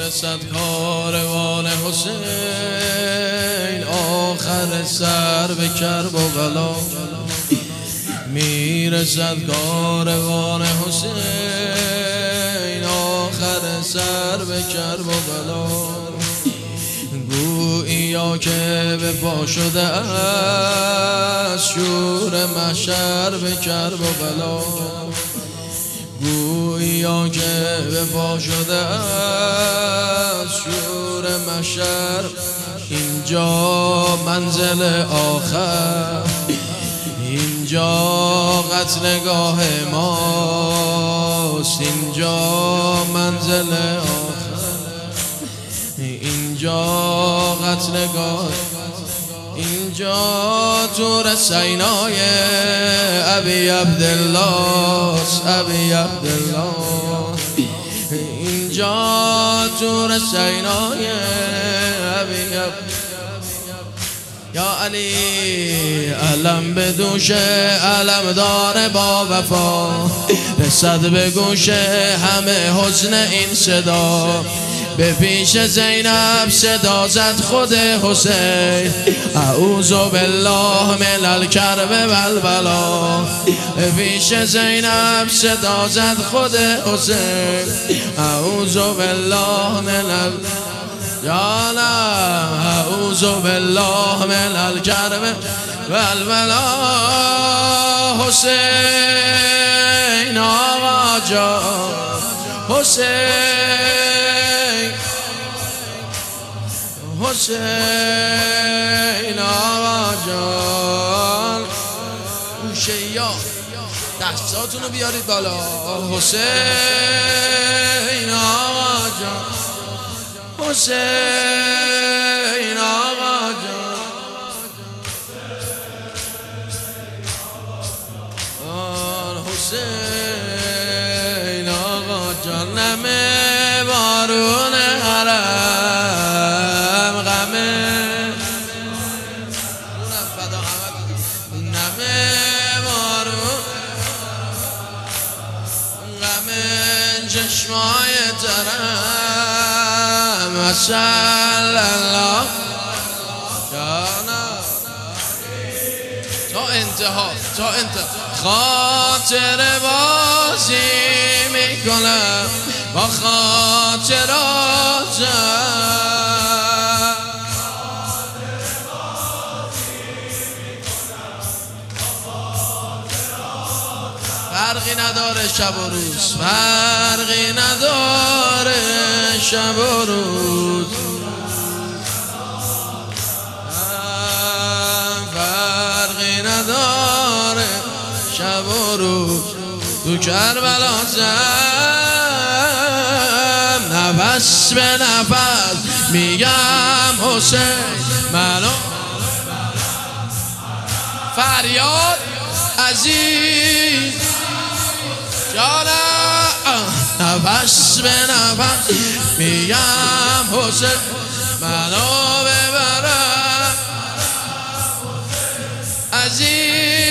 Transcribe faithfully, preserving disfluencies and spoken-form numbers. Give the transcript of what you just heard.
میرسد کاروان حسین، آخر سر به کربلا میرسد کاروان حسین، آخر سر به کربلا. گوییا که به پا شده از شور محشر به کربلا، گوییا که به پا شده از شور محشر. اینجا منزل آخر، اینجا قتلگاه ماست، اینجا منزل آخر، اینجا قتلگاه، اینجا تور سینای ابی عبدالله، ابی عبدالله، اینجا تور سینای ابی عبدالله. یا علی علم به دوش علم داره با وفا، رسد به گوش همه حزن این صدا. به پیش زینب صدا زد خود حسین، اعوذ بالله من الکرب والبلا. به پیش زینب صدا زد خود حسین، اعوذ بالله من ال جانا، اعوذ بالله من الکرب والبلا. حسین آقا جان، حسین، حسین آقا جان. گوشه‌یا دستاتونو بیارید بالا. حسین آقا جان، حسین آقا جان، حسین آقا جان. نمه بارون حرم غمه، نمه بارون غمه چشمای ترم، صلی الله جانا. تا انتها، تا انتها خاطر بازی میکنم با خاطراتم، فرقی نداره شب و روز، فرقی نداره شب و روز، فرقی نداره شب و روز. تو کربلا زم نفس به نفس میگم حسین منو، فریاد عزیز جانم، نفس به نفس میگم حسین منو ببرم عزیز